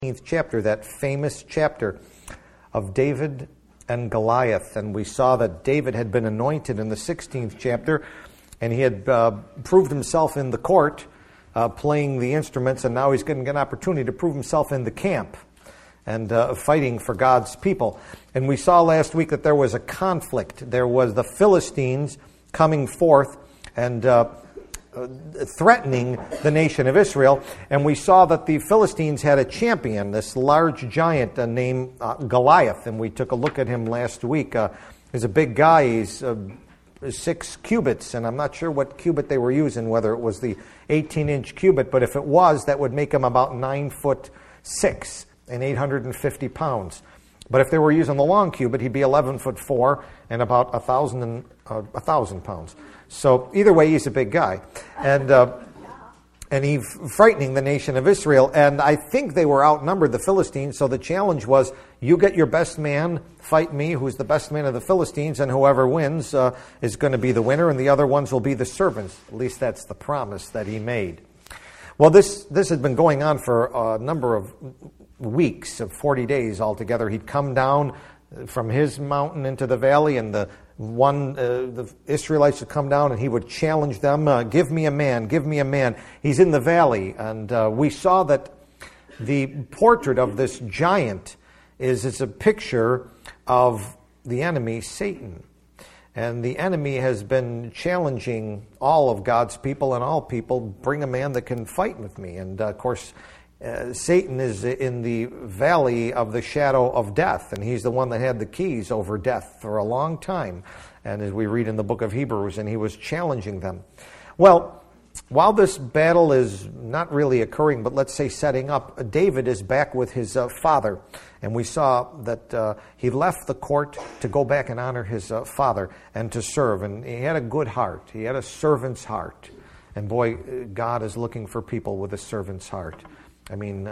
chapter, that famous chapter of David and Goliath. And we saw that David had been anointed in the 16th chapter, and he had proved himself in the court playing the instruments, and now he's getting an opportunity to prove himself in the camp and fighting for God's people. And we saw last week that there was a conflict. There was the Philistines coming forth and threatening the nation of Israel. And we saw that the Philistines had a champion, this large giant named Goliath. And we took a look at him last week. He's a big guy. He's 6 cubits, and I'm not sure what cubit they were using, whether it was the 18-inch cubit, but if it was, that would make him about 9'6" and 850 pounds. But if they were using the long cubit, he'd be 11'4" and about 1,000 pounds. So either way, he's a big guy. And he's frightening the nation of Israel. And I think they were outnumbered, the Philistines, so the challenge was, you get your best man, fight me, who's the best man of the Philistines, and whoever wins is going to be the winner, and the other ones will be the servants. At least that's the promise that he made. Well, this had been going on for a number of weeks, of 40 days altogether. He'd come down from his mountain into the valley, and the Israelites would come down, and he would challenge them, give me a man, give me a man. He's in the valley, and we saw that the portrait of this giant is a picture of the enemy, Satan. And the enemy has been challenging all of God's people and all people, bring a man that can fight with me. And of course, Satan is in the valley of the shadow of death, and he's the one that had the keys over death for a long time. And as we read in the book of Hebrews, and he was challenging them. Well, while this battle is not really occurring, but let's say setting up, David is back with his father. And we saw that he left the court to go back and honor his father and to serve. And he had a good heart. He had a servant's heart. And boy, God is looking for people with a servant's heart. I mean,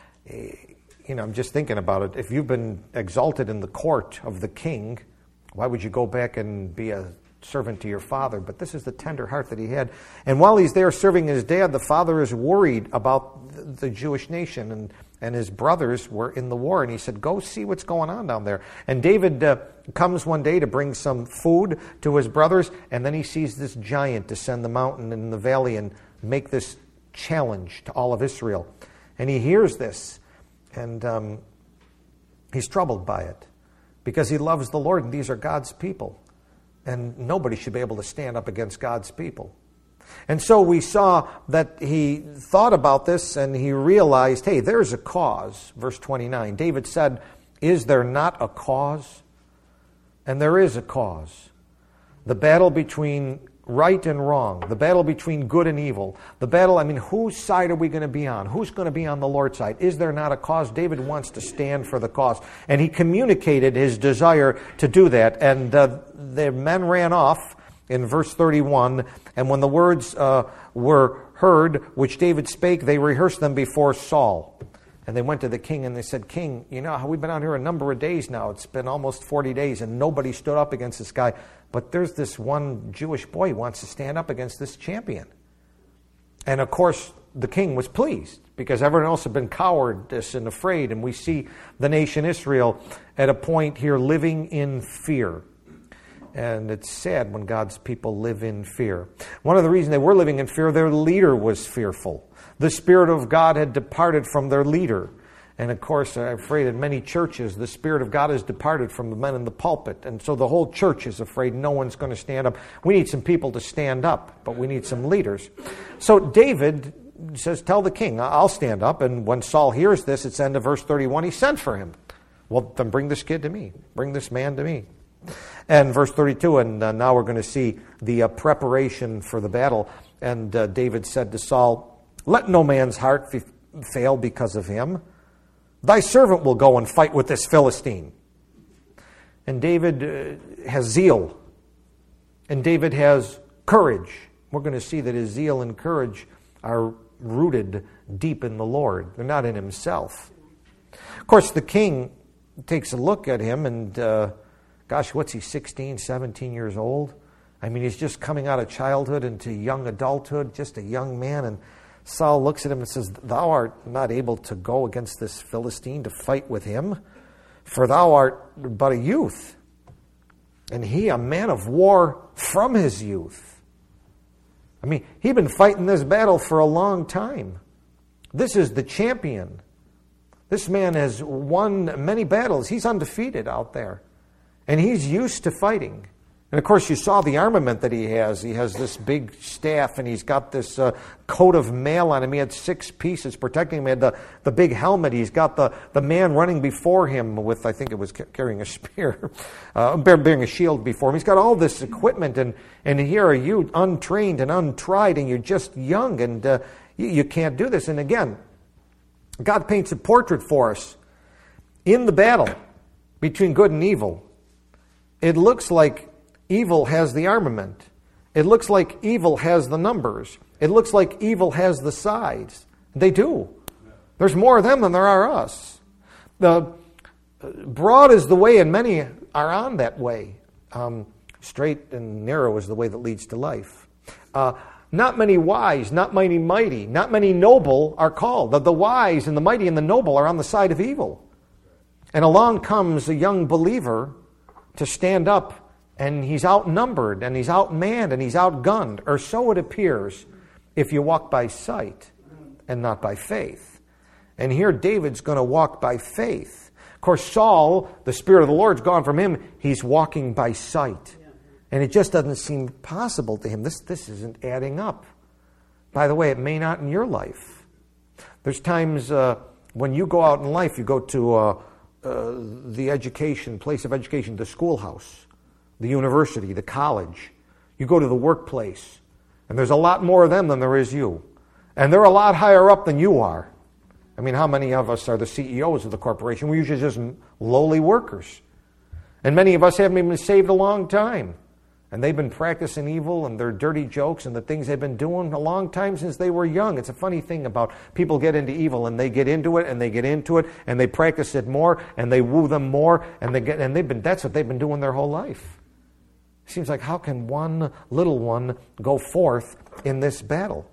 I'm just thinking about it. If you've been exalted in the court of the king, why would you go back and be a servant to your father? But this is the tender heart that he had. And while he's there serving his dad, the father is worried about the Jewish nation, and his brothers were in the war. And he said, go see what's going on down there. And David comes one day to bring some food to his brothers, and then he sees this giant descend the mountain in the valley and make this challenge to all of Israel. And he hears this, and he's troubled by it, because he loves the Lord, and these are God's people. And nobody should be able to stand up against God's people. And so we saw that he thought about this, and he realized, hey, there's a cause. Verse 29, David said, is there not a cause? And there is a cause. The battle between right and wrong, the battle between good and evil, the battle, whose side are we going to be on? Who's going to be on the Lord's side? Is there not a cause? David wants to stand for the cause. And he communicated his desire to do that. And the men ran off in verse 31. And when the words were heard, which David spake, they rehearsed them before Saul. And they went to the king and they said, King, you know how we've been out here a number of days now. It's been almost 40 days and nobody stood up against this guy. But there's this one Jewish boy who wants to stand up against this champion. And of course, the king was pleased because everyone else had been cowardice and afraid. And we see the nation Israel at a point here living in fear. And it's sad when God's people live in fear. One of the reasons they were living in fear, their leader was fearful. The Spirit of God had departed from their leader. And of course, I'm afraid in many churches, the Spirit of God has departed from the men in the pulpit. And so the whole church is afraid no one's going to stand up. We need some people to stand up, but we need some leaders. So David says, tell the king, I'll stand up. And when Saul hears this, it's end of verse 31, he sent for him. Well, then bring this kid to me. Bring this man to me. And verse 32, and now we're going to see the preparation for the battle. And David said to Saul, let no man's heart fail because of him. Thy servant will go and fight with this Philistine. And David has zeal. And David has courage. We're going to see that his zeal and courage are rooted deep in the Lord. They're not in himself. Of course, the king takes a look at him and, what's he, 16, 17 years old? He's just coming out of childhood into young adulthood, just a young man. And Saul looks at him and says, "Thou art not able to go against this Philistine to fight with him, for thou art but a youth, and he a man of war from his youth." I mean, he'd been fighting this battle for a long time. This is the champion. This man has won many battles. He's undefeated out there. And he's used to fighting. And of course, you saw the armament that he has. He has this big staff, and he's got this coat of mail on him. He had 6 pieces protecting him. He had the big helmet. He's got the man running before him with, I think it was carrying a spear, bearing a shield before him. He's got all this equipment, and here are you, untrained and untried, and you're just young, and you can't do this. And again, God paints a portrait for us in the battle between good and evil. It looks like evil has the armament. It looks like evil has the numbers. It looks like evil has the sides. They do. There's more of them than there are us. The broad is the way, and many are on that way. Straight and narrow is the way that leads to life. Not many wise, not many mighty, not many noble are called. The wise and the mighty and the noble are on the side of evil. And along comes a young believer to stand up, and he's outnumbered, and he's outmanned, and he's outgunned, or so it appears if you walk by sight and not by faith. And here David's going to walk by faith. Of course, Saul, the Spirit of the Lord's gone from him. He's walking by sight. And it just doesn't seem possible to him. This isn't adding up. By the way, it may not in your life. There's times when you go out in life, you go to the education, place of education, the schoolhouse, the university, the college. You go to the workplace, and there's a lot more of them than there is you. And they're a lot higher up than you are. I mean, how many of us are the CEOs of the corporation? We're usually just lowly workers. And many of us haven't even been saved a long time. And they've been practicing evil and their dirty jokes and the things they've been doing a long time since they were young. It's a funny thing about people get into evil, and they get into it and they get into it and they practice it more and they woo them more, and that's what they've been doing their whole life. It seems like, how can one little one go forth in this battle?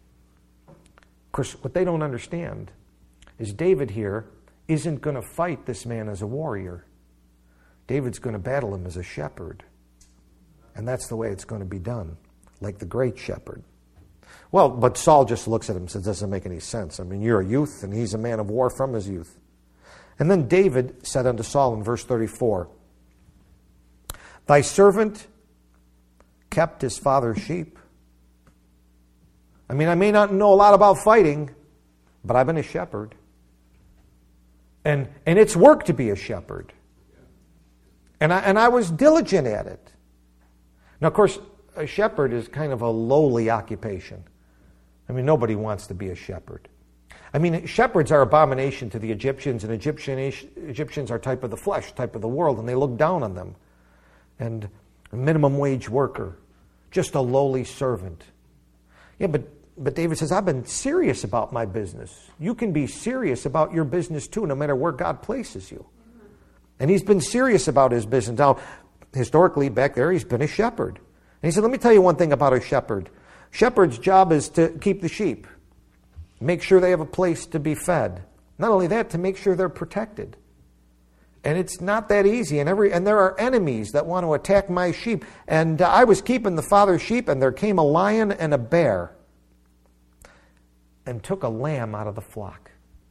Of course, what they don't understand is David here isn't going to fight this man as a warrior. David's going to battle him as a shepherd. And that's the way it's going to be done, like the great shepherd. Well, but Saul just looks at him and says, it doesn't make any sense. I mean, you're a youth, and he's a man of war from his youth. And then David said unto Saul in verse 34, Thy servant kept his father's sheep. I mean, I may not know a lot about fighting, but I've been a shepherd. And it's work to be a shepherd. And I was diligent at it. Now, of course, a shepherd is kind of a lowly occupation. I mean, nobody wants to be a shepherd. I mean, shepherds are abomination to the Egyptians, and Egyptians are type of the flesh, type of the world, and they look down on them. And a minimum wage worker, just a lowly servant. Yeah, but David says, I've been serious about my business. You can be serious about your business too, no matter where God places you. And he's been serious about his business. Now, historically, back there, he's been a shepherd. And he said, let me tell you one thing about a shepherd. Shepherd's job is to keep the sheep, make sure they have a place to be fed. Not only that, to make sure they're protected. And it's not that easy. And there are enemies that want to attack my sheep. And I was keeping the father's sheep, and there came a lion and a bear and took a lamb out of the flock.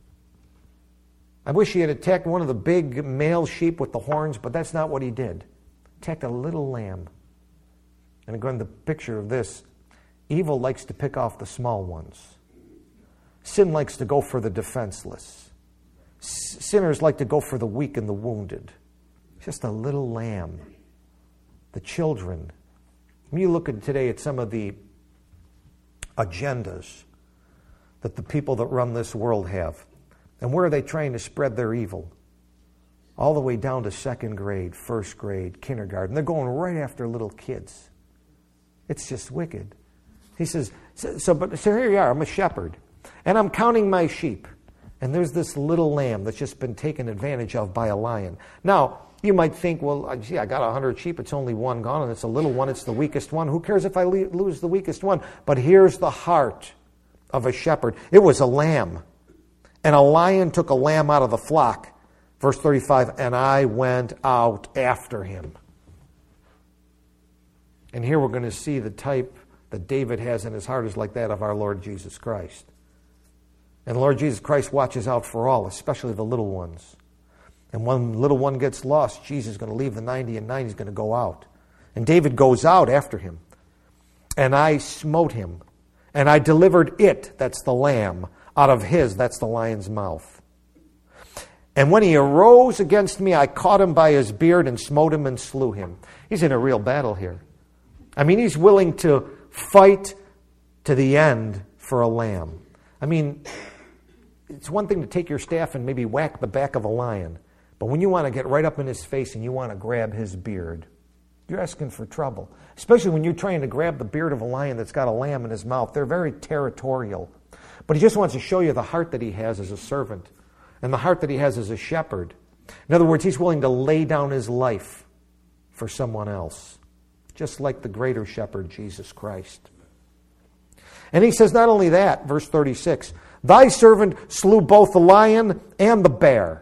I wish he had attacked one of the big male sheep with the horns, but that's not what he did. Attacked a little lamb. And again, the picture of this, evil likes to pick off the small ones. Sin likes to go for the defenseless. Sinners like to go for the weak and the wounded. Just a little lamb. The children. When you look at today at some of the agendas that the people that run this world have, and where are they trying to spread their evil? All the way down to second grade, first grade, kindergarten. They're going right after little kids. It's just wicked. He says, so here you are, I'm a shepherd, and I'm counting my sheep. And there's this little lamb that's just been taken advantage of by a lion. Now, you might think, well, gee, I got 100 sheep, it's only one gone, and it's a little one, it's the weakest one. Who cares if I lose the weakest one? But here's the heart of a shepherd. It was a lamb. And a lion took a lamb out of the flock. Verse 35, and I went out after him. And here we're going to see the type that David has in his heart is like that of our Lord Jesus Christ. And the Lord Jesus Christ watches out for all, especially the little ones. And when the little one gets lost, Jesus is going to leave the 90 and 90 is going to go out. And David goes out after him. And I smote him. And I delivered it, that's the lamb, out of his, that's the lion's mouth. And when he arose against me, I caught him by his beard and smote him and slew him. He's in a real battle here. I mean, he's willing to fight to the end for a lamb. I mean, it's one thing to take your staff and maybe whack the back of a lion. But when you want to get right up in his face and you want to grab his beard, you're asking for trouble. Especially when you're trying to grab the beard of a lion that's got a lamb in his mouth. They're very territorial. But he just wants to show you the heart that he has as a servant and the heart that he has as a shepherd. In other words, he's willing to lay down his life for someone else. Just like the greater shepherd, Jesus Christ. And he says not only that, verse 36, thy servant slew both the lion and the bear.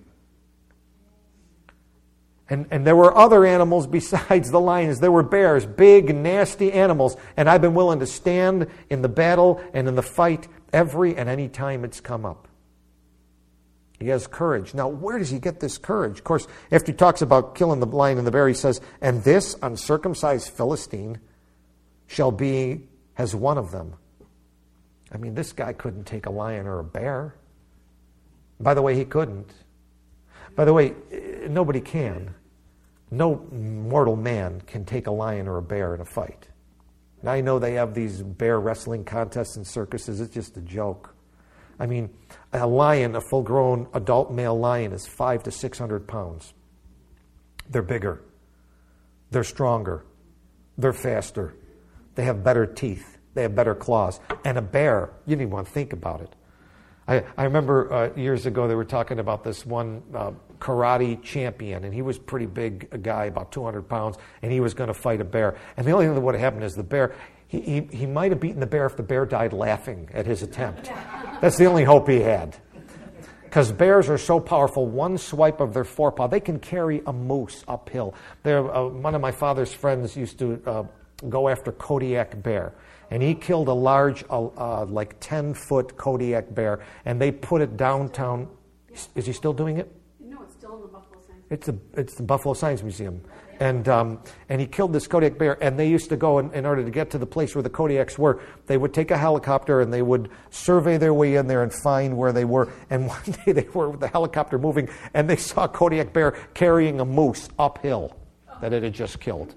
And there were other animals besides the lions. There were bears, big, nasty animals. And I've been willing to stand in the battle and in the fight every and any time it's come up. He has courage. Now, where does he get this courage? Of course, after he talks about killing the lion and the bear, he says, and this uncircumcised Philistine shall be as one of them. I mean, this guy couldn't take a lion or a bear. By the way, he couldn't. By the way, nobody can. No mortal man can take a lion or a bear in a fight. Now, I know they have these bear wrestling contests and circuses. It's just a joke. I mean, a lion, a full-grown adult male lion, is 500 to 600 pounds. They're bigger. They're stronger. They're faster. They have better teeth. They have better claws. And a bear, you didn't even want to think about it. I remember years ago they were talking about this one karate champion, and he was a pretty big a guy, about 200 pounds, and he was going to fight a bear. And the only thing that would have happened is the bear, he might have beaten the bear if the bear died laughing at his attempt. That's the only hope he had. Because bears are so powerful, one swipe of their forepaw, they can carry a moose uphill. One of my father's friends used to go after Kodiak bear. And he killed a large, like 10-foot Kodiak bear, and they put it downtown. Is he still doing it? No, it's still in the Buffalo Science Museum. It's the Buffalo Science Museum. And he killed this Kodiak bear, and they used to go, in order to get to the place where the Kodiaks were, they would take a helicopter and they would survey their way in there and find where they were. And one day they were with the helicopter moving, and they saw a Kodiak bear carrying a moose uphill that it had just killed.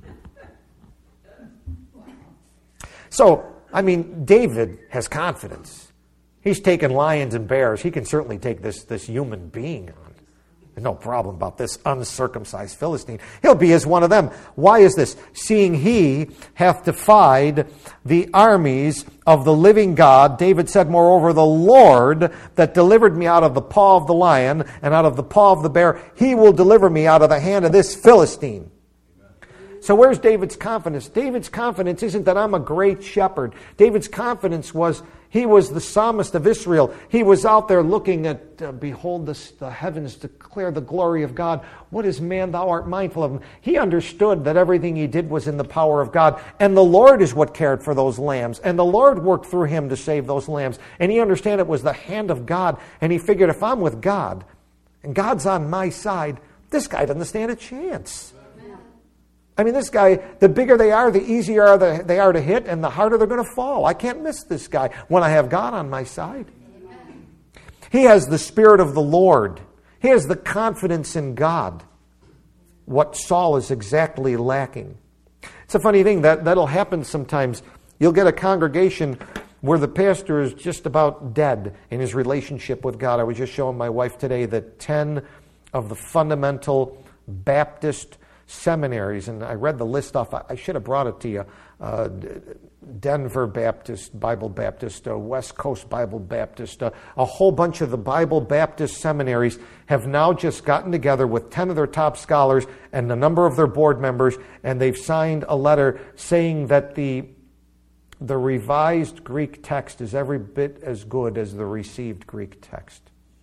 So, I mean, David has confidence. He's taken lions and bears. He can certainly take this human being on. There's no problem about this uncircumcised Philistine. He'll be as one of them. Why is this? Seeing he hath defied the armies of the living God. David said, moreover, the Lord that delivered me out of the paw of the lion and out of the paw of the bear, he will deliver me out of the hand of this Philistine. So where's David's confidence? David's confidence isn't that I'm a great shepherd. David's confidence was he was the psalmist of Israel. He was out there looking at, behold, the heavens declare the glory of God. What is man, thou art mindful of him? He understood that everything he did was in the power of God. And the Lord is what cared for those lambs. And the Lord worked through him to save those lambs. And he understood it was the hand of God. And he figured, if I'm with God, and God's on my side, this guy doesn't stand a chance. I mean, this guy, the bigger they are, the easier they are to hit, and the harder they're going to fall. I can't miss this guy when I have God on my side. He has the Spirit of the Lord. He has the confidence in God. What Saul is exactly lacking. It's a funny thing, that'll happen sometimes. You'll get a congregation where the pastor is just about dead in his relationship with God. I was just showing my wife today that 10 of the fundamental Baptist seminaries, and I read the list off. I should have brought it to you. Denver Baptist, Bible Baptist, West Coast Bible Baptist, a whole bunch of the Bible Baptist seminaries have now just gotten together with 10 of their top scholars and a number of their board members, and they've signed a letter saying that the the revised Greek text is every bit as good as the received Greek text.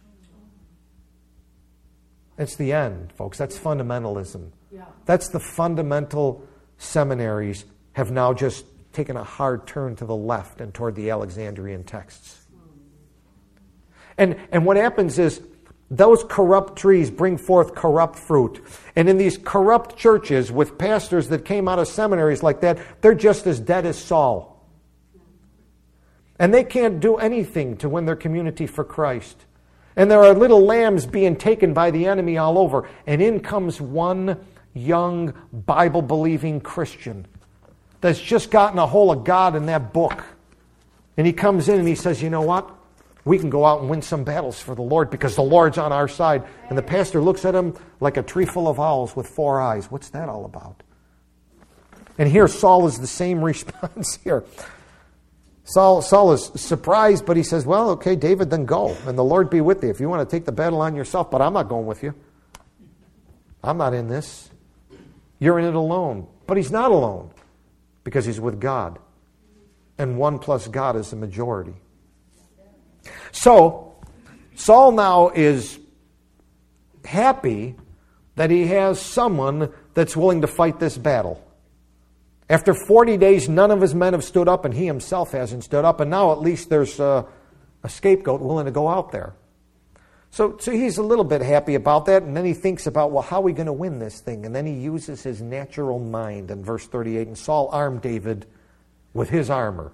It's the end, folks. That's fundamentalism. Yeah. That's the fundamental seminaries have now just taken a hard turn to the left and toward the Alexandrian texts. And what happens is those corrupt trees bring forth corrupt fruit. And in these corrupt churches with pastors that came out of seminaries like that, they're just as dead as Saul. And they can't do anything to win their community for Christ. And there are little lambs being taken by the enemy all over. And in comes one young Bible-believing Christian that's just gotten a hold of God in that book. And he comes in and he says, you know what? We can go out and win some battles for the Lord because the Lord's on our side. And the pastor looks at him like a tree full of owls with 4 eyes. What's that all about? And here Saul is the same response here. Saul is surprised, but he says, well, okay, David, then go. And the Lord be with thee if you want to take the battle on yourself. But I'm not going with you. I'm not in this. You're in it alone. But he's not alone because he's with God. And 1 plus God is the majority. So, Saul now is happy that he has someone that's willing to fight this battle. After 40 days, none of his men have stood up, and he himself hasn't stood up, and now at least there's a scapegoat willing to go out there. So he's a little bit happy about that, and then he thinks about, well, how are we going to win this thing? And then he uses his natural mind in verse 38, and Saul armed David with his armor.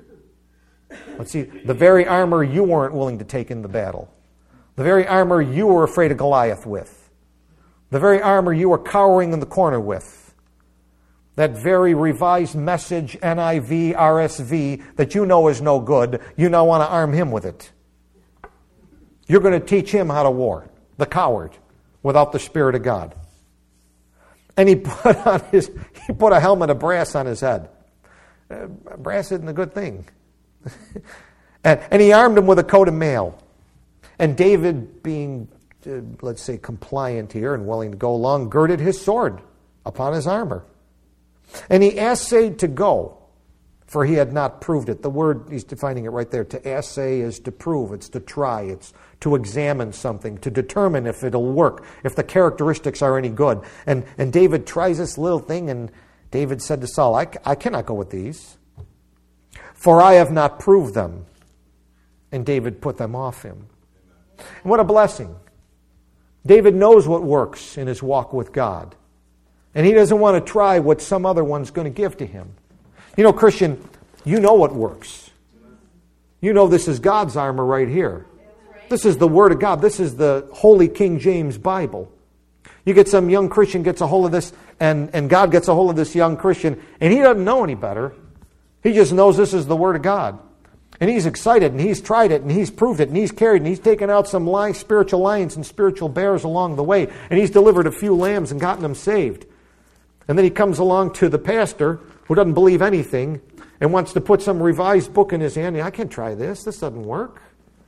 Let's see, the very armor you weren't willing to take in the battle. The very armor you were afraid of Goliath with. The very armor you were cowering in the corner with. That very revised message, NIV, RSV, that you know is no good, you now want to arm him with it. You're going to teach him how to war, the coward, without the Spirit of God. And he put a helmet of brass on his head. Brass isn't a good thing. And he armed him with a coat of mail. And David, being, let's say, compliant here and willing to go along, girded his sword upon his armor. And he essayed to go, for he had not proved it. The word, he's defining it right there. To essay is to prove. It's to try. It's to examine something, to determine if it'll work, if the characteristics are any good. And David tries this little thing, and David said to Saul, I cannot go with these, for I have not proved them. And David put them off him. And what a blessing. David knows what works in his walk with God. And he doesn't want to try what some other one's going to give to him. You know, Christian, you know what works. You know this is God's armor right here. This is the Word of God. This is the Holy King James Bible. You get some young Christian gets a hold of this, and God gets a hold of this young Christian, and he doesn't know any better. He just knows this is the Word of God. And he's excited, and he's tried it, and he's proved it, and he's carried, and he's taken out some spiritual lions and spiritual bears along the way, and he's delivered a few lambs and gotten them saved. And then he comes along to the pastor who doesn't believe anything and wants to put some revised book in his hand. I can't try this. This doesn't work.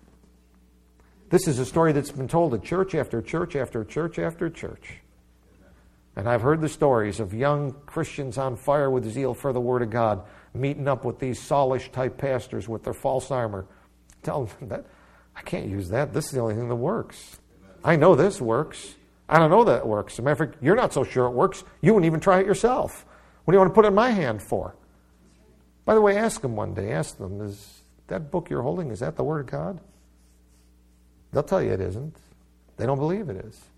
This is a story that's been told at church after church after church after church. And I've heard the stories of young Christians on fire with zeal for the Word of God meeting up with these Saulish type pastors with their false armor. Tell them that I can't use that. This is the only thing that works. I know this works. I don't know that it works. As a matter of fact, you're not so sure it works. You wouldn't even try it yourself. What do you want to put it in my hand for? By the way, ask them one day. Ask them, is that book you're holding, is that the Word of God? They'll tell you it isn't. They don't believe it is.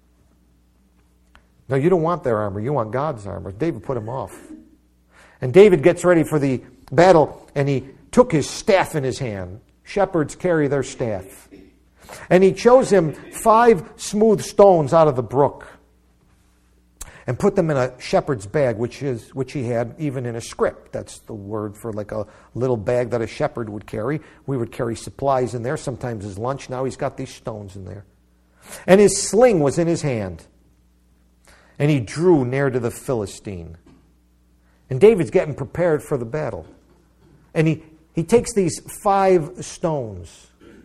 No, you don't want their armor. You want God's armor. David put him off. And David gets ready for the battle, and he took his staff in his hand. Shepherds carry their staff. And he chose him 5 smooth stones out of the brook and put them in a shepherd's bag, which he had even in a scrip. That's the word for like a little bag that a shepherd would carry. We would carry supplies in there, sometimes his lunch. Now he's got these stones in there. And his sling was in his hand. And he drew near to the Philistine. And David's getting prepared for the battle. And he takes these 5 stones.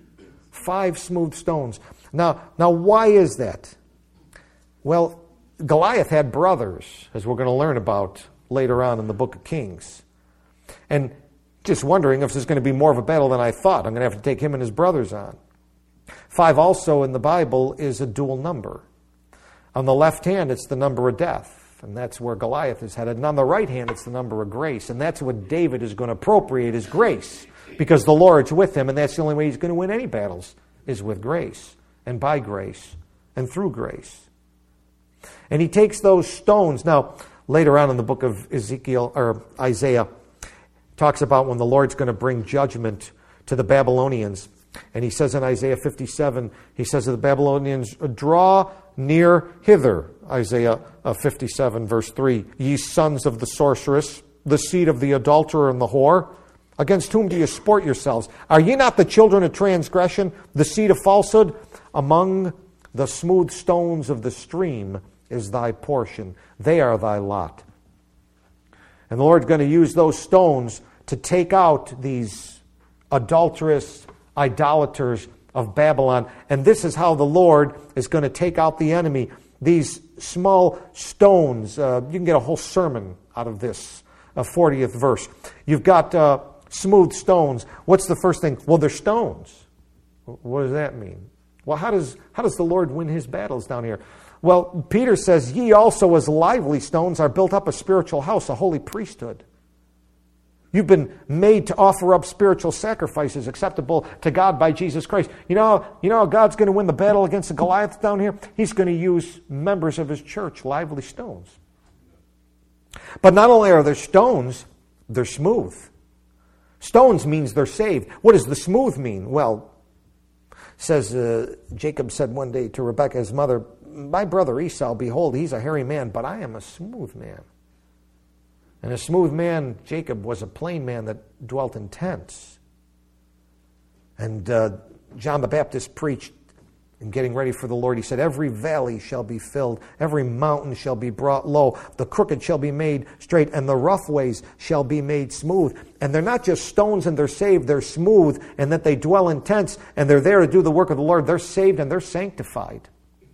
5 smooth stones. Now, why is that? Well, Goliath had brothers, as we're going to learn about later on in the book of Kings. And Just wondering if there's going to be more of a battle than I thought. I'm going to have to take him and his brothers on. 5 also in the Bible is a dual number. On the left hand, it's the number of death, and that's where Goliath is headed. And on the right hand, it's the number of grace, and that's what David is going to appropriate as grace, because the Lord's with him, and that's the only way he's going to win any battles, is with grace, and by grace, and through grace. And he takes those stones. Now, later on in the book of Ezekiel, or Isaiah, talks about when the Lord's going to bring judgment to the Babylonians. And he says in Isaiah 57, he says to the Babylonians, draw near hither, Isaiah 57, verse 3, ye sons of the sorceress, the seed of the adulterer and the whore, against whom do you sport yourselves? Are ye not the children of transgression, the seed of falsehood? Among the smooth stones of the stream is thy portion. They are thy lot. And the Lord's going to use those stones to take out these adulterous idolaters of Babylon. And this is how the Lord is going to take out the enemy. These small stones, you can get a whole sermon out of this, 40th verse. You've got smooth stones. What's the first thing? Well, they're stones. What does that mean? Well, how does the Lord win his battles down here? Well, Peter says, ye also as lively stones are built up a spiritual house, a holy priesthood. You've been made to offer up spiritual sacrifices acceptable to God by Jesus Christ. You know how God's going to win the battle against the Goliath down here? He's going to use members of his church, lively stones. But not only are there stones, they're smooth. Stones means they're saved. What does the smooth mean? Well, says Jacob said one day to Rebekah, his mother, my brother Esau, behold, he's a hairy man, but I am a smooth man. And a smooth man, Jacob, was a plain man that dwelt in tents. And John the Baptist preached in getting ready for the Lord. He said, every valley shall be filled, every mountain shall be brought low, the crooked shall be made straight, and the rough ways shall be made smooth. And they're not just stones and they're saved, they're smooth, and that they dwell in tents, and they're there to do the work of the Lord. They're saved and they're sanctified.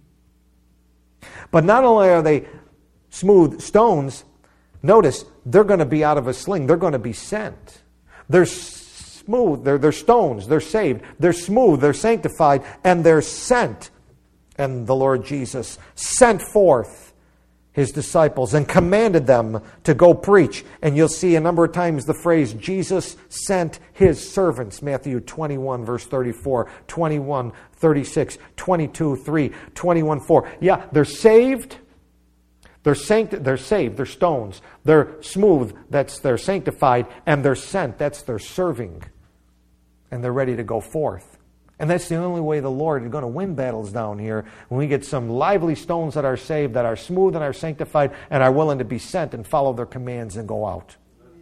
But not only are they smooth stones, notice, they're going to be out of a sling. They're going to be sent. They're smooth. They're stones. They're saved. They're smooth. They're sanctified. And they're sent. And the Lord Jesus sent forth his disciples and commanded them to go preach. And you'll see a number of times the phrase, Jesus sent his servants. Matthew 21, verse 34, 21, 36, 22, 3, 21, 4. Yeah, they're saved. They're saved, they're stones. They're smooth, they're sanctified. And they're sent, that's they're serving. And they're ready to go forth. And that's the only way the Lord is going to win battles down here, when we get some lively stones that are saved, that are smooth and are sanctified, and are willing to be sent and follow their commands and go out.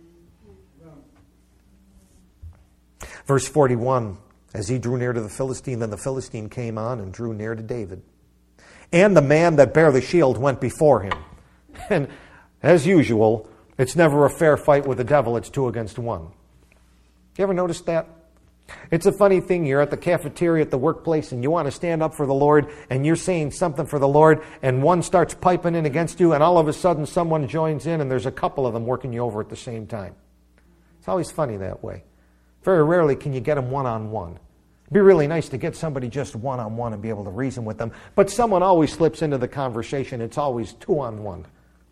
Verse 41, as he drew near to the Philistine, then the Philistine came on and drew near to David. And the man that bare the shield went before him. And as usual, it's never a fair fight with the devil. It's 2 against 1. You ever noticed that? It's a funny thing. You're at the cafeteria at the workplace and you want to stand up for the Lord and you're saying something for the Lord and one starts piping in against you and all of a sudden someone joins in and there's a couple of them working you over at the same time. It's always funny that way. Very rarely can you get them one-on-one. It'd be really nice to get somebody just one-on-one and be able to reason with them. But someone always slips into the conversation. It's always 2-on-1.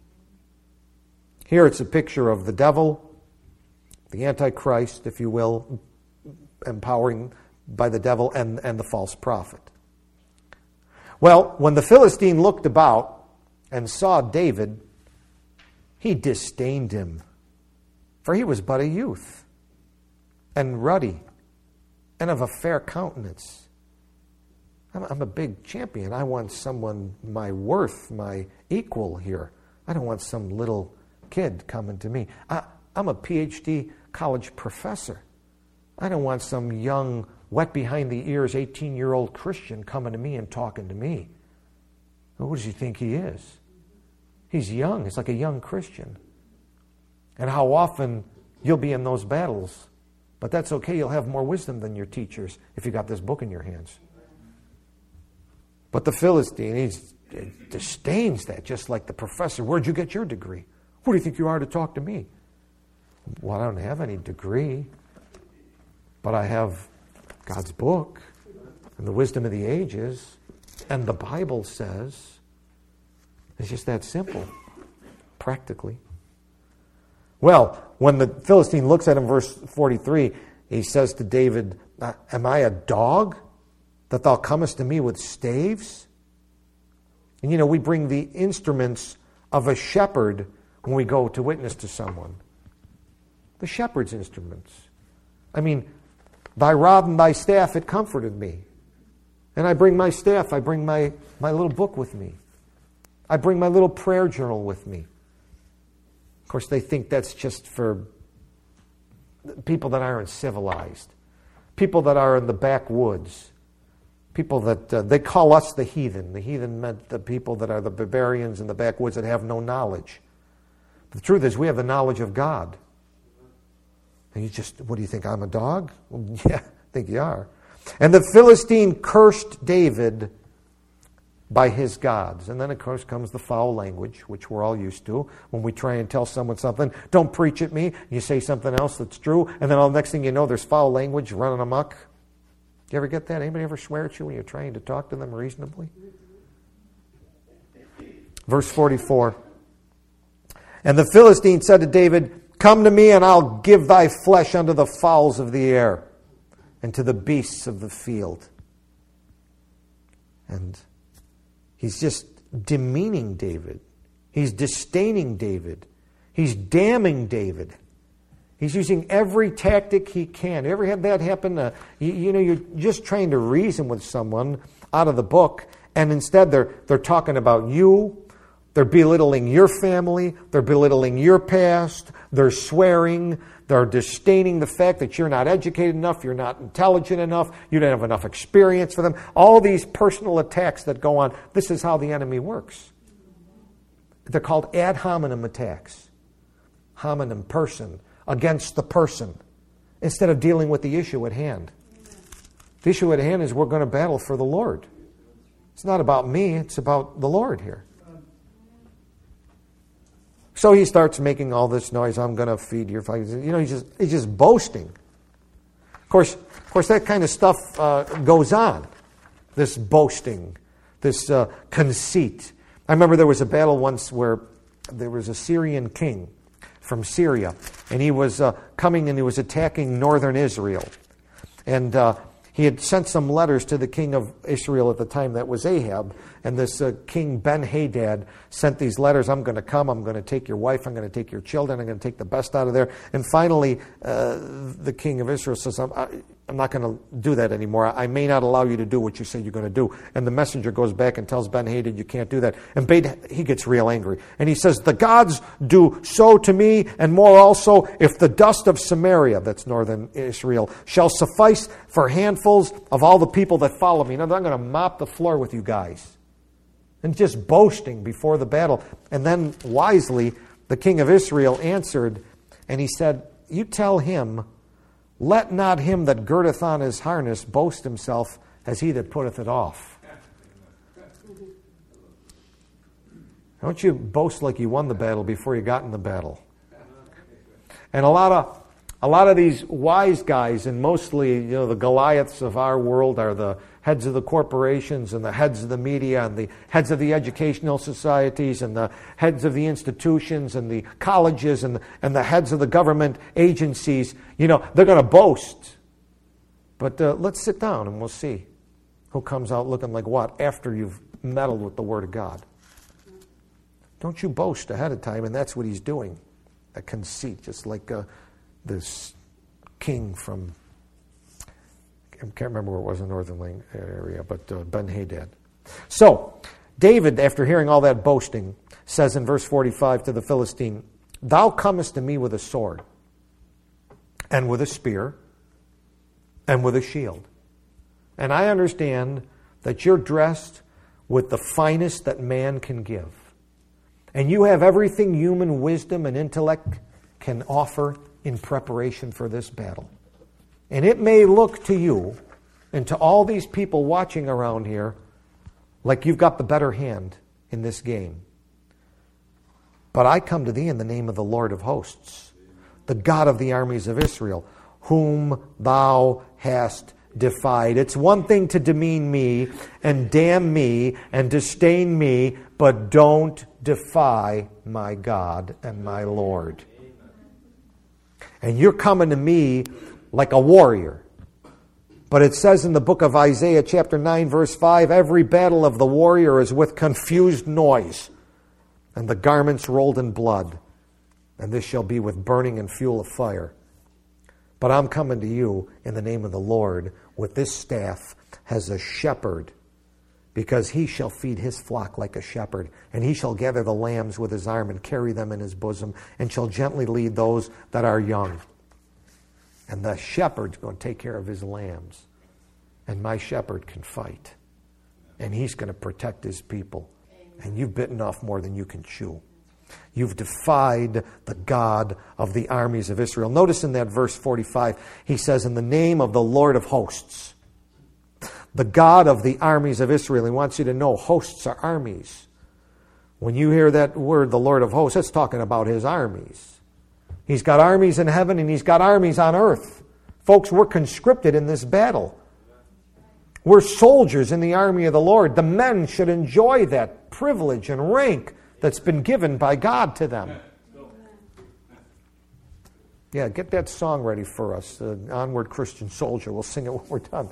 Here it's a picture of the devil, the Antichrist, if you will, empowering by the devil, and the false prophet. Well, when the Philistine looked about and saw David, he disdained him, for he was but a youth, and ruddy, and of a fair countenance. I'm a big champion. I want someone my worth, my equal here. I don't want some little kid coming to me. I'm a PhD college professor. I don't want some young, wet behind the ears, 18-year-old Christian coming to me and talking to me. Who does he think he is? He's young. He's like a young Christian. And how often you'll be in those battles. But that's okay. You'll have more wisdom than your teachers if you got this book in your hands. But the Philistine, he disdains that, just like the professor. Where'd you get your degree? Who do you think you are to talk to me? Well, I don't have any degree, but I have God's book and the wisdom of the ages, and the Bible says. It's just that simple, practically. Well, when the Philistine looks at him, verse 43, he says to David, am I a dog that thou comest to me with staves? And we bring the instruments of a shepherd when we go to witness to someone. The shepherd's instruments. I mean, thy rod and thy staff, it comforted me. And I bring my staff, I bring my little book with me. I bring my little prayer journal with me. Of course, they think that's just for people that aren't civilized. People that are in the backwoods. People that, they call us the heathen. The heathen meant the people that are the barbarians in the backwoods that have no knowledge. The truth is, we have the knowledge of God. And what do you think, I'm a dog? Well, yeah, I think you are. And the Philistine cursed David by his gods. And then, of course, comes the foul language, which we're all used to. When we try and tell someone something, don't preach at me. You say something else that's true. And then the next thing you know, there's foul language running amok. Do you ever get that? Anybody ever swear at you when you're trying to talk to them reasonably? Verse 44. And the Philistine said to David, come to me, and I'll give thy flesh unto the fowls of the air and to the beasts of the field. And he's just demeaning David. He's disdaining David. He's damning David. He's using every tactic he can. You ever had that happen? You're just trying to reason with someone out of the book, and instead they're talking about you. They're belittling your family. They're belittling your past. They're swearing. They're disdaining the fact that you're not educated enough. You're not intelligent enough. You don't have enough experience for them. All these personal attacks that go on. This is how the enemy works. They're called ad hominem attacks. Hominem, person, against the person, instead of dealing with the issue at hand. The issue at hand is we're going to battle for the Lord. It's not about me. It's about the Lord here. So he starts making all this noise. I'm going to feed your fire. He's just boasting. Of course, that kind of stuff goes on. This boasting, this conceit. I remember there was a battle once where there was a Syrian king from Syria, and he was coming and he was attacking northern Israel. And he had sent some letters to the king of Israel at the time, that was Ahab. And this king Ben-Hadad sent these letters. I'm going to come. I'm going to take your wife. I'm going to take your children. I'm going to take the best out of there. And finally, the king of Israel says, I'm not going to do that anymore. I may not allow you to do what you say you're going to do. And the messenger goes back and tells Ben-Hadad, you can't do that. And he gets real angry. And he says, the gods do so to me, and more also, if the dust of Samaria, that's northern Israel, shall suffice for handfuls of all the people that follow me. Now, I'm going to mop the floor with you guys. And just boasting before the battle. And then wisely, the king of Israel answered, and he said, you tell him, let not him that girdeth on his harness boast himself as he that putteth it off. Don't you boast like you won the battle before you got in the battle. And a lot of these wise guys, and mostly the Goliaths of our world, are the heads of the corporations and the heads of the media and the heads of the educational societies and the heads of the institutions and the colleges and the heads of the government agencies. They're going to boast. But let's sit down and we'll see who comes out looking like what after you've meddled with the Word of God. Don't you boast ahead of time, and that's what he's doing. A conceit, just like this king from, I can't remember where it was in the northern area, but Ben-Hadad. So, David, after hearing all that boasting, says in verse 45 to the Philistine, thou comest to me with a sword, and with a spear, and with a shield. And I understand that you're dressed with the finest that man can give. And you have everything human wisdom and intellect can offer in preparation for this battle. And it may look to you and to all these people watching around here like you've got the better hand in this game. But I come to thee in the name of the Lord of hosts, the God of the armies of Israel, whom thou hast defied. It's one thing to demean me and damn me and disdain me, but don't defy my God and my Lord. And you're coming to me like a warrior. But it says in the book of Isaiah chapter 9 verse 5, every battle of the warrior is with confused noise, and the garments rolled in blood, and this shall be with burning and fuel of fire. But I'm coming to you in the name of the Lord with this staff as a shepherd, because he shall feed his flock like a shepherd, and he shall gather the lambs with his arm and carry them in his bosom, and shall gently lead those that are young. And the shepherd's going to take care of his lambs. And my shepherd can fight. And he's going to protect his people. And you've bitten off more than you can chew. You've defied the God of the armies of Israel. Notice in that verse 45, he says, in the name of the Lord of hosts, the God of the armies of Israel. He wants you to know hosts are armies. When you hear that word, the Lord of hosts, it's talking about his armies. He's got armies in heaven and he's got armies on earth. Folks, we're conscripted in this battle. We're soldiers in the army of the Lord. The men should enjoy that privilege and rank that's been given by God to them. Yeah, get that song ready for us, the Onward Christian Soldier. We'll sing it when we're done.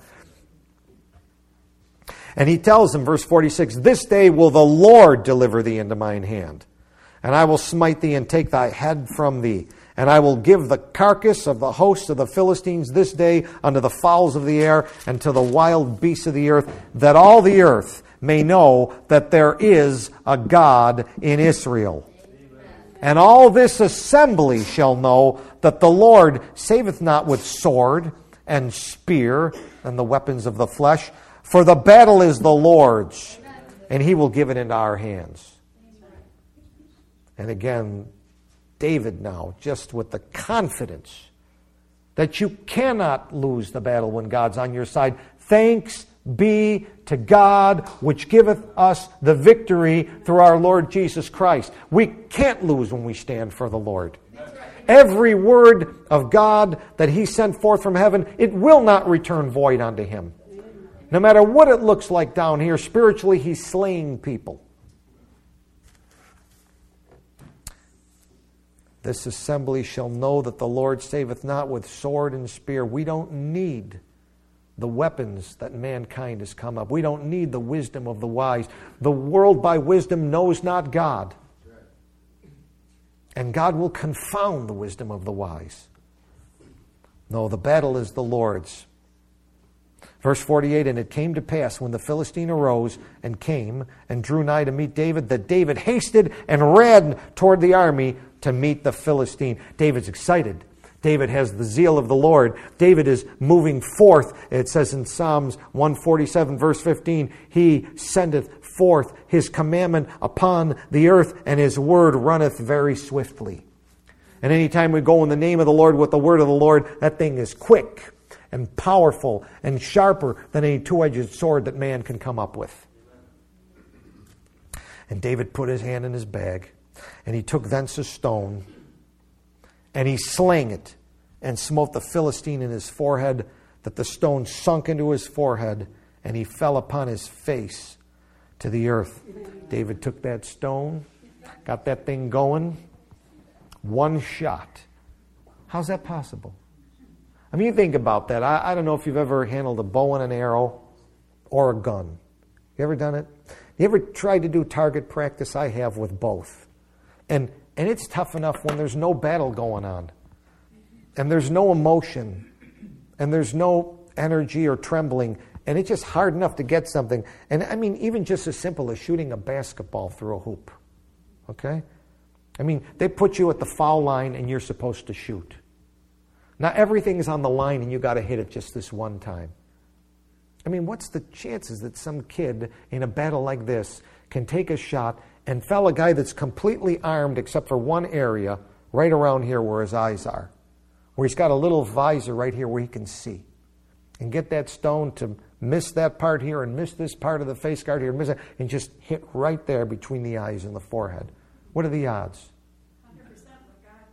And he tells them, verse 46, this day will the Lord deliver thee into mine hand, and I will smite thee and take thy head from thee. And I will give the carcass of the host of the Philistines this day unto the fowls of the air and to the wild beasts of the earth, that all the earth may know that there is a God in Israel. Amen. And all this assembly shall know that the Lord saveth not with sword and spear and the weapons of the flesh, for the battle is the Lord's, and he will give it into our hands. And again, David now, just with the confidence that you cannot lose the battle when God's on your side. Thanks be to God, which giveth us the victory through our Lord Jesus Christ. We can't lose when we stand for the Lord. Every word of God that he sent forth from heaven, it will not return void unto him. No matter what it looks like down here, spiritually he's slaying people. This assembly shall know that the Lord saveth not with sword and spear. We don't need the weapons that mankind has come up. We don't need the wisdom of the wise. The world by wisdom knows not God. And God will confound the wisdom of the wise. No, the battle is the Lord's. Verse 48, and it came to pass when the Philistine arose and came and drew nigh to meet David, that David hasted and ran toward the army to meet the Philistine. David's excited. David has the zeal of the Lord. David is moving forth. It says in Psalms 147, verse 15, he sendeth forth his commandment upon the earth, and his word runneth very swiftly. And anytime we go in the name of the Lord with the word of the Lord, that thing is quick and powerful and sharper than any two-edged sword that man can come up with. And David put his hand in his bag, and he took thence a stone, and he slang it, and smote the Philistine in his forehead, that the stone sunk into his forehead, and he fell upon his face to the earth. David took that stone, got that thing going, one shot. How's that possible? I mean, you think about that. I don't know if you've ever handled a bow and an arrow or a gun. You ever done it? You ever tried to do target practice? I have with both. And it's tough enough when there's no battle going on. And there's no emotion. And there's no energy or trembling. And it's just hard enough to get something. And I mean, even just as simple as shooting a basketball through a hoop. Okay? I mean, they put you at the foul line and you're supposed to shoot. Now everything's on the line and you got to hit it just this one time. I mean, what's the chances that some kid in a battle like this can take a shot and fell a guy that's completely armed except for one area right around here where his eyes are, where he's got a little visor right here where he can see, and get that stone to miss that part here and miss this part of the face guard here and miss it, and just hit right there between the eyes and the forehead? What are the odds? 100% with God.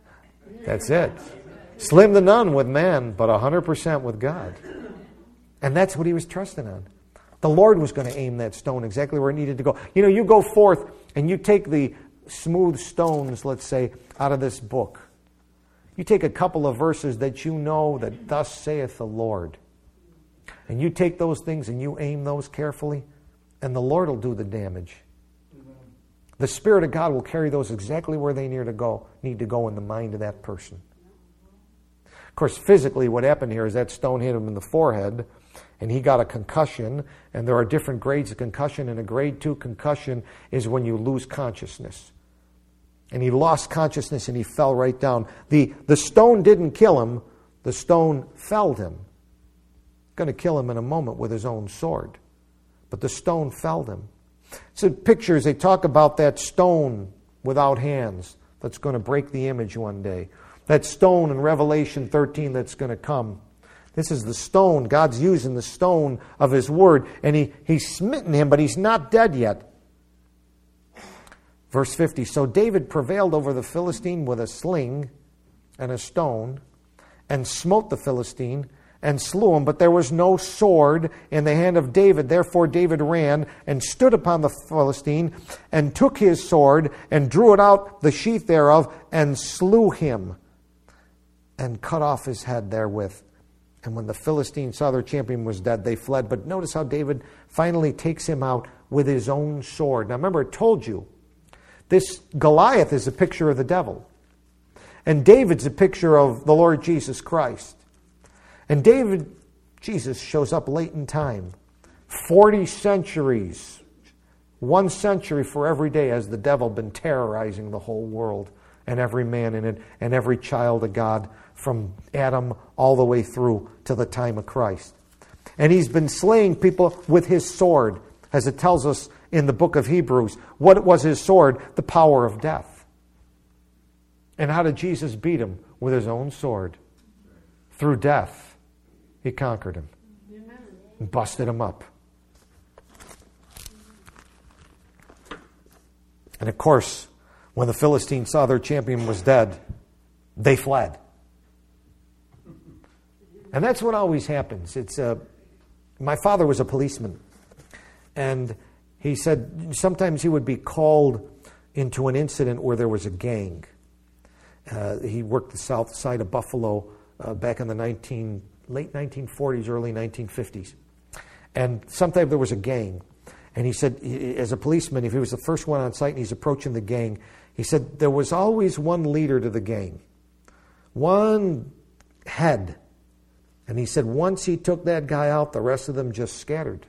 That's it. Slim to none with man, but 100% with God. And that's what he was trusting on. The Lord was going to aim that stone exactly where it needed to go. You know, you go forth and you take the smooth stones, let's say, out of this book. You take a couple of verses that you know that thus saith the Lord. And you take those things and you aim those carefully, and the Lord will do the damage. The Spirit of God will carry those exactly where they need to go in the mind of that person. Of course, physically, what happened here is that stone hit him in the forehead, and he got a concussion, and there are different grades of concussion, and a grade 2 concussion is when you lose consciousness. And he lost consciousness, and he fell right down. The stone didn't kill him. The stone felled him. Going to kill him in a moment with his own sword. But the stone felled him. So pictures, they talk about that stone without hands that's going to break the image one day. That stone in Revelation 13 that's going to come. This is the stone. God's using the stone of His Word. And He's smitten him, but he's not dead yet. Verse 50, so David prevailed over the Philistine with a sling and a stone, and smote the Philistine, and slew him. But there was no sword in the hand of David. Therefore David ran, and stood upon the Philistine, and took his sword, and drew it out the sheath thereof, and slew him, and cut off his head therewith. And when the Philistines saw their champion was dead, they fled. But notice how David finally takes him out with his own sword. Now remember, I told you, this Goliath is a picture of the devil. And David's a picture of the Lord Jesus Christ. And Jesus shows up late in time. 40 centuries, 1 century for every day has the devil been terrorizing the whole world and every man in it and every child of God from Adam all the way through to the time of Christ. And he's been slaying people with his sword, as it tells us in the book of Hebrews. What was his sword? The power of death. And how did Jesus beat him? With his own sword. Through death, he conquered him. And busted him up. And of course, when the Philistines saw their champion was dead, they fled. And that's what always happens. My father was a policeman. And he said sometimes he would be called into an incident where there was a gang. He worked the south side of Buffalo back in the late 1940s, early 1950s. And sometimes there was a gang. And he said, as a policeman, if he was the first one on site and he's approaching the gang, he said there was always one leader to the gang. One head. And he said once he took that guy out, the rest of them just scattered.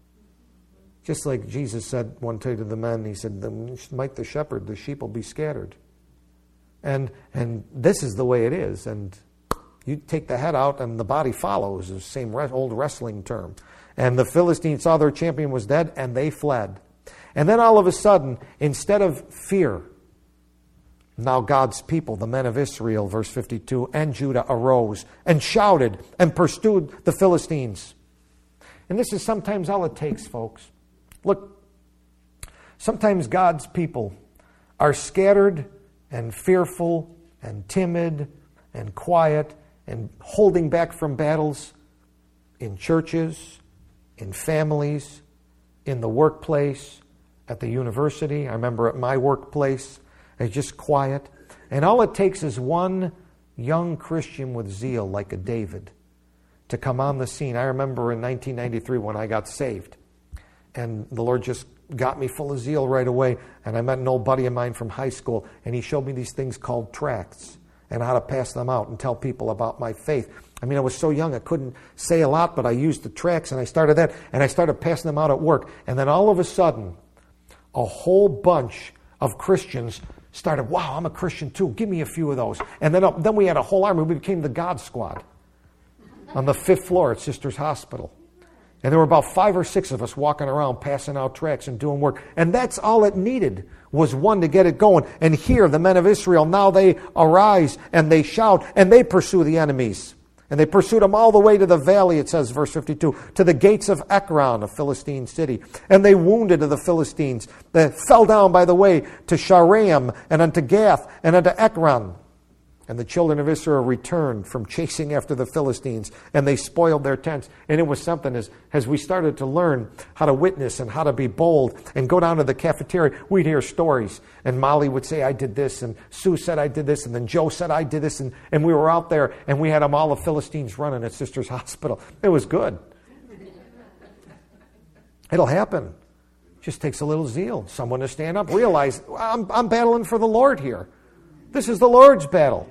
Just like Jesus said one day to the men, he said, Mike the shepherd, the sheep will be scattered. And this is the way it is. And you take the head out and the body follows, is the same old wrestling term. And the Philistines saw their champion was dead, and they fled. And then all of a sudden, instead of fear, now God's people, the men of Israel, verse 52, and Judah arose and shouted and pursued the Philistines. And this is sometimes all it takes, folks. Look, sometimes God's people are scattered and fearful and timid and quiet and holding back from battles in churches, in families, in the workplace, at the university. I remember at my workplace, it's just quiet. And all it takes is one young Christian with zeal, like a David, to come on the scene. I remember in 1993 when I got saved. And the Lord just got me full of zeal right away. And I met an old buddy of mine from high school, and he showed me these things called tracts and how to pass them out and tell people about my faith. I mean, I was so young I couldn't say a lot, but I used the tracts, and I started that, and I started passing them out at work. And then all of a sudden, a whole bunch of Christians started, wow, I'm a Christian too. Give me a few of those. And then we had a whole army. We became the God Squad on the 5th floor at Sisters Hospital. And there were about 5 or 6 of us walking around, passing out tracts and doing work. And that's all it needed, was one to get it going. And here, the men of Israel, now they arise and they shout and they pursue the enemies. And they pursued them all the way to the valley, it says, verse 52, to the gates of Ekron, a Philistine city. And they wounded the Philistines. They fell down by the way to Shaaraim and unto Gath and unto Ekron. And the children of Israel returned from chasing after the Philistines, and they spoiled their tents. And it was something, as we started to learn how to witness and how to be bold and go down to the cafeteria, we'd hear stories. And Molly would say, I did this, and Sue said I did this, and then Joe said I did this. And we were out there, and we had them all the Philistines running at Sister's Hospital. It was good. It'll happen. Just takes a little zeal. Someone to stand up, realize, I'm battling for the Lord here. This is the Lord's battle.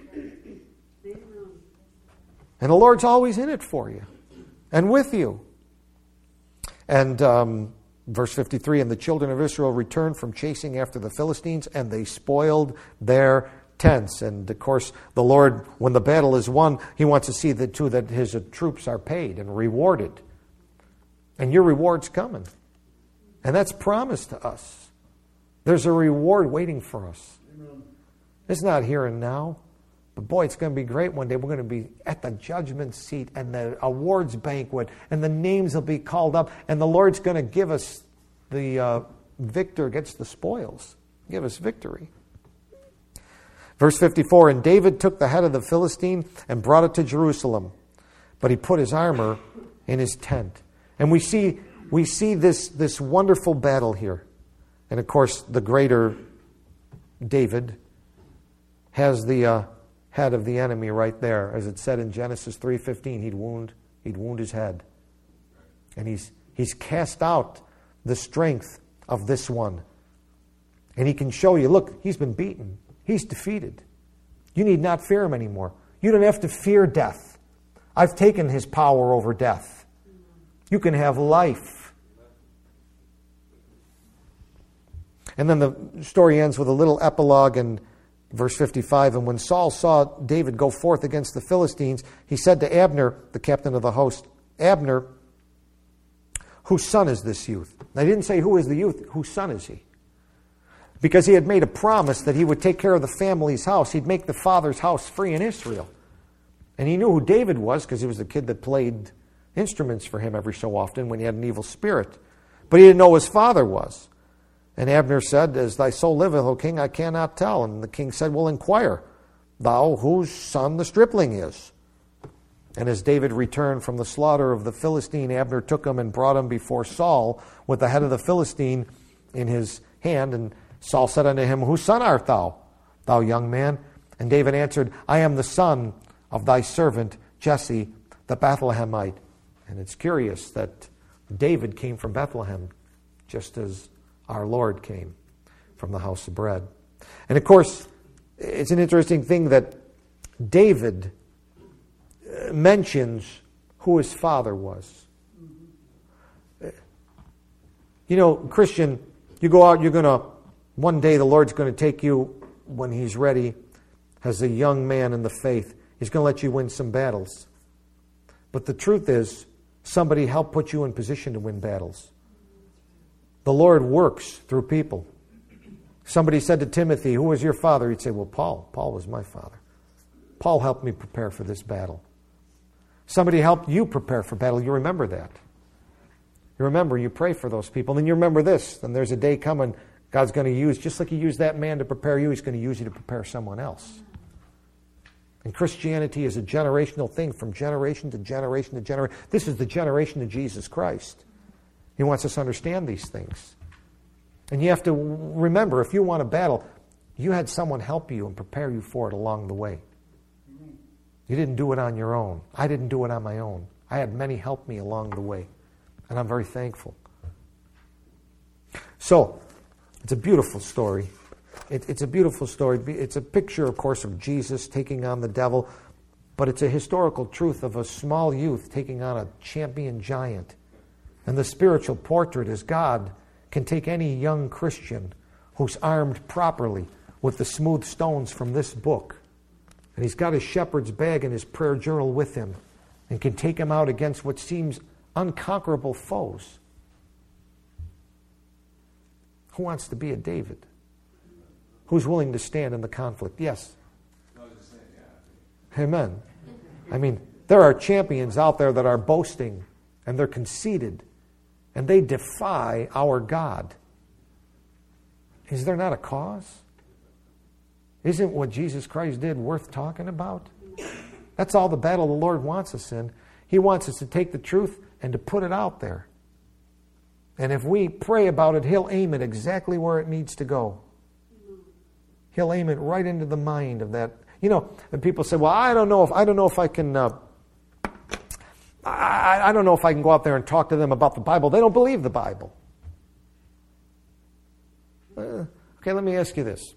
And the Lord's always in it for you and with you. And verse 53, and the children of Israel returned from chasing after the Philistines, and they spoiled their tents. And of course, the Lord, when the battle is won, He wants to see that His troops are paid and rewarded. And your reward's coming. And that's promised to us. There's a reward waiting for us. Amen. It's not here and now. But boy, it's going to be great one day. We're going to be at the judgment seat and the awards banquet, and the names will be called up, and the Lord's going to give us the victor gets the spoils. Give us victory. Verse 54, and David took the head of the Philistine and brought it to Jerusalem, but he put his armor in his tent. And we see this wonderful battle here. And of course, the greater David has the head of the enemy right there. As it said in Genesis 3:15, he'd wound his head. And he's cast out the strength of this one. And he can show you, look, he's been beaten. He's defeated. You need not fear him anymore. You don't have to fear death. I've taken his power over death. You can have life. And then the story ends with a little epilogue in verse 55. And when Saul saw David go forth against the Philistines, he said to Abner, the captain of the host, Abner, whose son is this youth? And I didn't say who is the youth, whose son is he? Because he had made a promise that he would take care of the family's house. He'd make the father's house free in Israel. And he knew who David was because he was the kid that played instruments for him every so often when he had an evil spirit. But he didn't know who his father was. And Abner said, as thy soul liveth, O king, I cannot tell. And the king said, well, inquire thou whose son the stripling is. And as David returned from the slaughter of the Philistine, Abner took him and brought him before Saul with the head of the Philistine in his hand. And Saul said unto him, whose son art thou, thou young man? And David answered, I am the son of thy servant Jesse the Bethlehemite. And it's curious that David came from Bethlehem, just as our Lord came from the house of bread. And of course, it's an interesting thing that David mentions who his father was. You know, Christian, you go out, one day the Lord's going to take you when He's ready as a young man in the faith. He's going to let you win some battles. But the truth is, somebody helped put you in position to win battles. The Lord works through people. Somebody said to Timothy, who was your father? He'd say, well, Paul. Paul was my father. Paul helped me prepare for this battle. Somebody helped you prepare for battle. You remember that. You remember, you pray for those people. And then you remember this. Then there's a day coming, God's going to use, just like He used that man to prepare you, He's going to use you to prepare someone else. And Christianity is a generational thing from generation to generation to generation. This is the generation of Jesus Christ. He wants us to understand these things. And you have to remember, if you want a battle, you had someone help you and prepare you for it along the way. You didn't do it on your own. I didn't do it on my own. I had many help me along the way. And I'm very thankful. So, it's a beautiful story. It's a beautiful story. It's a picture, of course, of Jesus taking on the devil. But it's a historical truth of a small youth taking on a champion giant. And the spiritual portrait is God can take any young Christian who's armed properly with the smooth stones from this book. And he's got his shepherd's bag and his prayer journal with him and can take him out against what seems unconquerable foes. Who wants to be a David? Who's willing to stand in the conflict? Yes. Amen. I mean, there are champions out there that are boasting and they're conceited and they defy our God. Is there not a cause? Isn't what Jesus Christ did worth talking about? That's all the battle the Lord wants us in. He wants us to take the truth and to put it out there. And if we pray about it, He'll aim it exactly where it needs to go. He'll aim it right into the mind of that. You know, and people say, "Well, I don't know if I can. I don't know if I can go out there and talk to them about the Bible. They don't believe the Bible." Okay, let me ask you this: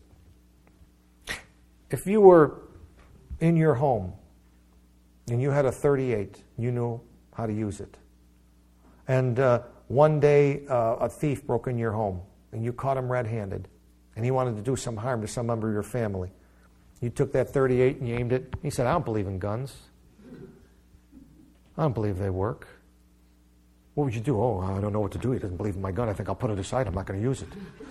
if you were in your home and you had a .38, you knew how to use it, and one day a thief broke in your home and you caught him red-handed, and he wanted to do some harm to some member of your family. You took that .38 and you aimed it. He said, "I don't believe in guns. I don't believe they work." What would you do? "Oh, I don't know what to do. He doesn't believe in my gun. I think I'll put it aside. I'm not going to use it."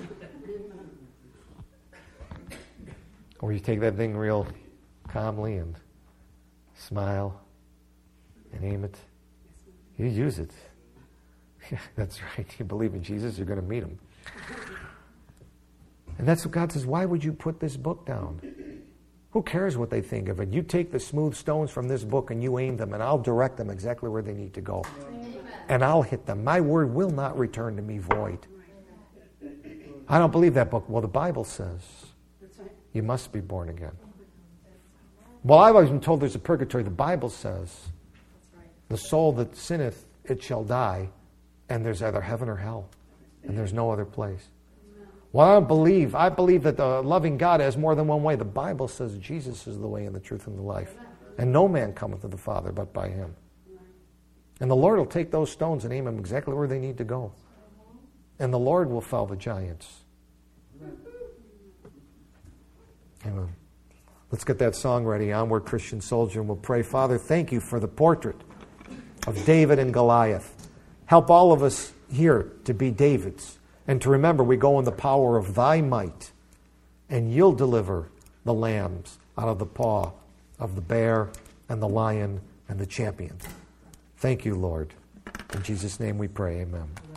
Or you take that thing real calmly and smile and aim it. You use it. Yeah, that's right. You believe in Jesus, you're going to meet Him. And that's what God says, why would you put this book down? Who cares what they think of it? You take the smooth stones from this book and you aim them, and I'll direct them exactly where they need to go. Amen. And I'll hit them. My word will not return to me void. I don't believe that book. Well, the Bible says you must be born again. Well, I've always been told there's a purgatory. The Bible says the soul that sinneth, it shall die, and there's either heaven or hell, and there's no other place. Well, I don't believe. I believe that the loving God has more than one way. The Bible says Jesus is the way and the truth and the life. And no man cometh to the Father but by Him. And the Lord will take those stones and aim them exactly where they need to go. And the Lord will fell the giants. Amen. Let's get that song ready, Onward Christian Soldier, and we'll pray. Father, thank you for the portrait of David and Goliath. Help all of us here to be Davids. And to remember, we go in the power of Thy might, and You'll deliver the lambs out of the paw of the bear and the lion and the champion. Thank you, Lord. In Jesus' name we pray, amen.